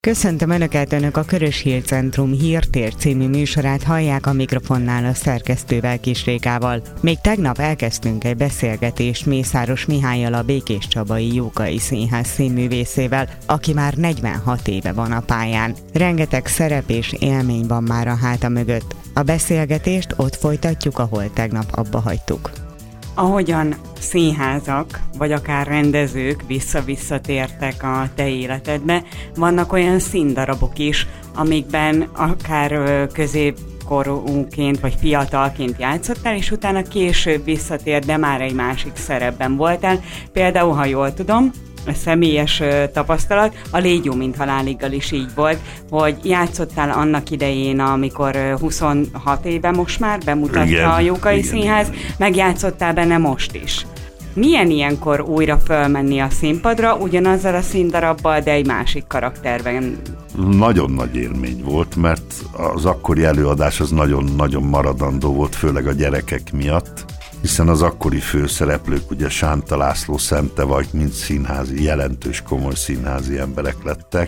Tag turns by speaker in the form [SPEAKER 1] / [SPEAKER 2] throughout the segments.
[SPEAKER 1] Köszöntöm Önöket, Önök a Körös Hírcentrum Hírtér című műsorát hallják, a mikrofonnál a szerkesztővel, Kis Rékával. Még tegnap elkezdtünk egy beszélgetést Mészáros Mihállyal, a Békéscsabai Jókai Színház színművészével, aki már 46 éve van a pályán. Rengeteg szerep és élmény van már a háta mögött. A beszélgetést ott folytatjuk, ahol tegnap abba hagytuk. Ahogyan színházak, vagy akár rendezők visszatértek a te életedbe, vannak olyan színdarabok is, amikben akár középkorúként vagy fiatalként játszottál, és utána később visszatért, de már egy másik szerepben voltál. Például, ha jól tudom, a személyes tapasztalat, a Légy jó, mint haláliggal is így volt, hogy játszottál annak idején, amikor 26 éve most már bemutatta a Jókai Színház, megjátszottál benne most is. Milyen ilyenkor újra fölmenni a színpadra, ugyanazzal a színdarabbal, de egy másik karakterben?
[SPEAKER 2] Nagyon nagy élmény volt, mert az akkori előadás az nagyon-nagyon maradandó volt, főleg a gyerekek miatt, hiszen az akkori főszereplők, ugye Sánta László, Szente Vajk, mind színházi, jelentős, komoly színházi emberek lettek.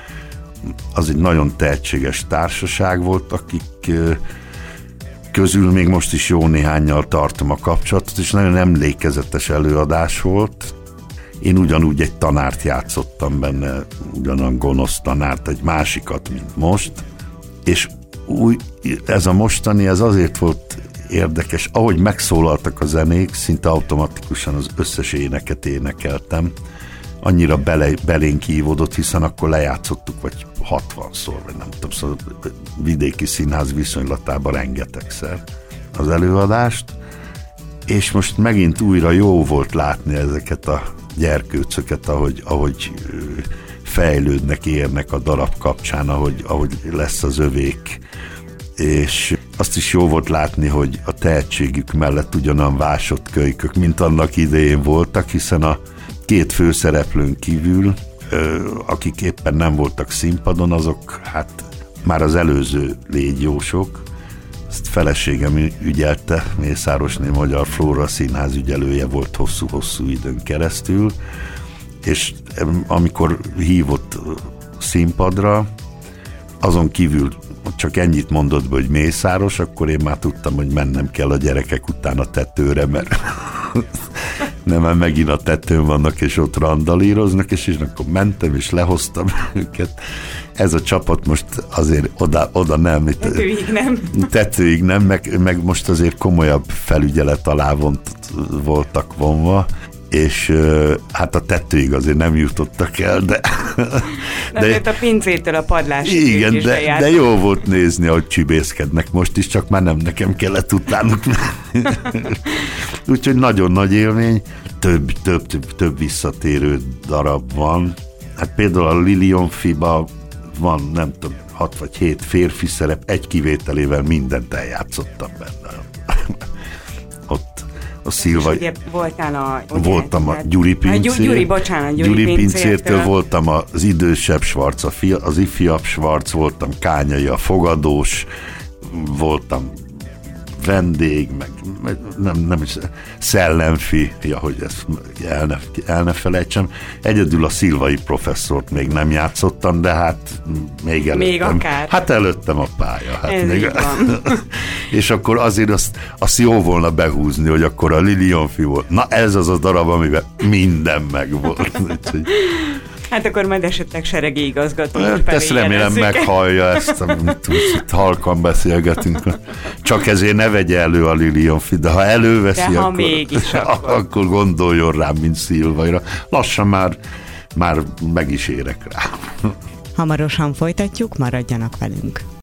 [SPEAKER 2] Az egy nagyon tehetséges társaság volt, akik közül még most is jó néhánnyal tartom a kapcsolatot, és nagyon emlékezetes előadás volt. Én ugyanúgy egy tanárt játszottam benne, ugyanolyan gonosz tanárt, egy másikat, mint most, és ez a mostani, ez azért volt érdekes, ahogy megszólaltak a zenék, szinte automatikusan az összes éneket énekeltem, annyira belénk ívódott, hiszen akkor lejátszottuk vagy 60-szor, vagy nem tudom, szóval vidéki színház viszonylatában rengetegszer az előadást, és most megint újra jó volt látni ezeket a gyerkőcöket, ahogy fejlődnek, érnek a darab kapcsán, ahogy lesz az övék, és azt is jó volt látni, hogy a tehetségük mellett ugyanolyan vásott kölykök, mint annak idején voltak, hiszen a két főszereplőn kívül, akik éppen nem voltak színpadon, azok hát már az előző légyjósok. Ezt feleségem ügyelte, Mészárosné Magyar Flóra színház ügyelője volt hosszú-hosszú időn keresztül, és amikor hívott színpadra, azon kívül csak ennyit mondott be, hogy Mészáros, akkor én már tudtam, hogy mennem kell a gyerekek után a tetőre, mert nem, megint a tetőn vannak, és ott randalíroznak, és akkor mentem, és lehoztam őket. Ez a csapat most azért oda nem. Tetőig nem, meg most azért komolyabb felügyelet alá voltak vonva, és hát a tetőig azért nem jutottak el, de
[SPEAKER 1] a pincétől a padlásig.
[SPEAKER 2] Igen, de jó volt nézni, ahogy csibészkednek most is, csak már nem nekem kellett utánuk. Úgyhogy nagyon nagy élmény, több visszatérő darab van. Hát például a Lilionfiba van, nem tudom, 6 vagy 7 férfi szerep, egy kivételével mindent eljátszottam benne. Ott a Szilva...
[SPEAKER 1] És ugye voltál
[SPEAKER 2] voltam a Gyuri Pincér. Gyuri Pincértől voltam az idősebb Schwarz, az ifjabb Schwarz, voltam Kányai a fogadós, voltam vendég, meg nem is szellemfi, hogy ezt el ne felejtsem. Egyedül a Szilvai professzort még nem játszottam, de hát még előttem.
[SPEAKER 1] Még akár.
[SPEAKER 2] Hát előttem a pálya. Hát
[SPEAKER 1] ez
[SPEAKER 2] még,
[SPEAKER 1] van.
[SPEAKER 2] És akkor azért azt jó volna behúzni, hogy akkor a Lilionfi volt. Na ez az a darab, amiben minden megvolt.
[SPEAKER 1] Hát akkor majd esetleg seregi igazgató.
[SPEAKER 2] Ezt remélem meghallja ezt, amit halkan beszélgetünk. Csak ezért ne vegye elő a Lilionfi, de ha előveszi,
[SPEAKER 1] de ha mégis,
[SPEAKER 2] akkor gondoljon rám, mint Szilvaira. Lassan már meg is érek rá.
[SPEAKER 1] Hamarosan folytatjuk, maradjanak velünk.